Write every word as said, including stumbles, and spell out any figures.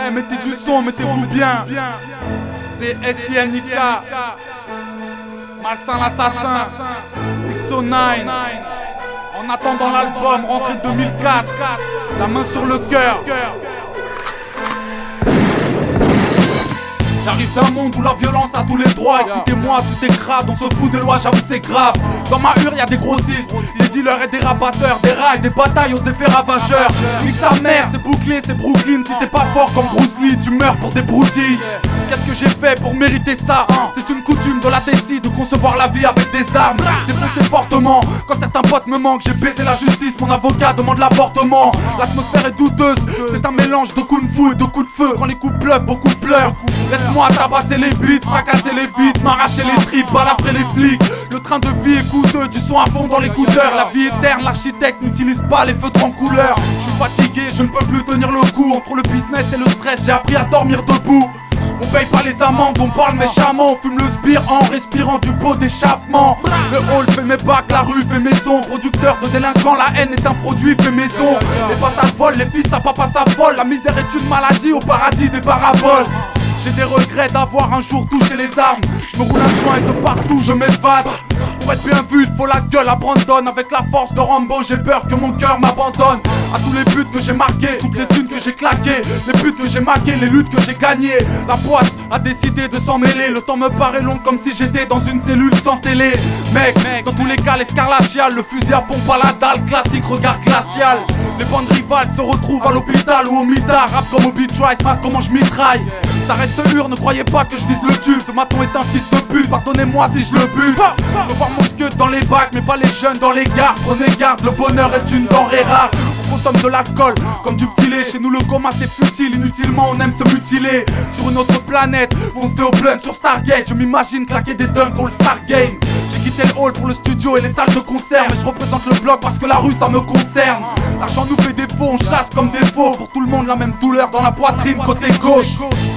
Eh, mettez du son, mettez-vous bien. C'est S I N I K, Malsain l'assassin, six oh neuf. En attendant l'album, rentrée deux mille quatre, la main sur le cœur. J'arrive d'un monde où la violence a tous les droits. Écoutez-moi, tout est crade, on se fout des lois, j'avoue c'est grave. Dans ma hure y'a des grossistes, des dealers et des rabatteurs, des rails, des batailles aux effets ravageurs. Nique sa mère, c'est bouclé, c'est Brooklyn. Si t'es pas fort comme Bruce Lee, tu meurs pour des broutilles. Qu'est-ce que j'ai fait pour mériter ça? C'est une coutume de la Tessie de concevoir la vie avec des armes. Défoncer fortement, quand certains potes me manquent. J'ai baisé la justice, mon avocat demande l'avortement. L'atmosphère est douteuse, c'est un mélange de kung fu et de coups de feu. Quand les coups pleuvent, beaucoup pleurent. Laisse-moi tabasser les beats, fracasser les vitres, m'arracher les tripes, balafrer les flics. Le train de vie est coûteux, du son à fond dans l'écouteur. La vie est terne, l'architecte n'utilise pas les feutres en couleur. Je suis fatigué, je ne peux plus tenir le coup. Entre le business et le stress, j'ai appris à dormir debout. On paye pas les amendes, on parle méchamment. On fume le spire en respirant du pot d'échappement. Le hall fait mes bacs, la rue fait mes sons. Producteur de délinquants, la haine est un produit fait maison. Les patates volent, les fils à papa s'affolent. La misère est une maladie, au paradis des paraboles. J'ai des regrets d'avoir un jour touché les armes. Je me roule un joint et de partout je m'évade. Pour être bien vu, il faut la gueule à Brandon. Avec la force de Rambo, j'ai peur que mon cœur m'abandonne. À tous les buts que j'ai marqués, toutes les thunes que j'ai claquées, les buts que j'ai marqués, les luttes que j'ai gagnées. La poisse a décidé de s'en mêler. Le temps me paraît long comme si j'étais dans une cellule sans télé. Mec, dans tous les cas l'escarlatial, le fusil à pompe à la dalle, classique regard glacial. Les bandes rivales se retrouvent à l'hôpital ou au mitard. Rap comme au beat try, smart comment je mitraille. Ça reste dur, ne croyez pas que je vise le tube. Ce maton est un fils de pute, pardonnez-moi si je le bute. Je veux voir mon scud dans les bacs, mais pas les jeunes dans les gares. Prenez garde, le bonheur est une denrée rare. On consomme de l'alcool comme du petit lait. Chez nous le coma c'est futile, inutilement on aime se mutiler. Sur une autre planète, on se au blunt sur Stargate. Je m'imagine claquer des dunks au Star Game. J'ai quitté le hall pour le studio et les salles de concert. Mais je représente le bloc parce que la rue ça me concerne. L'argent nous fait défaut, on chasse comme des faux. Pour tout le monde la même douleur dans la poitrine côté gauche.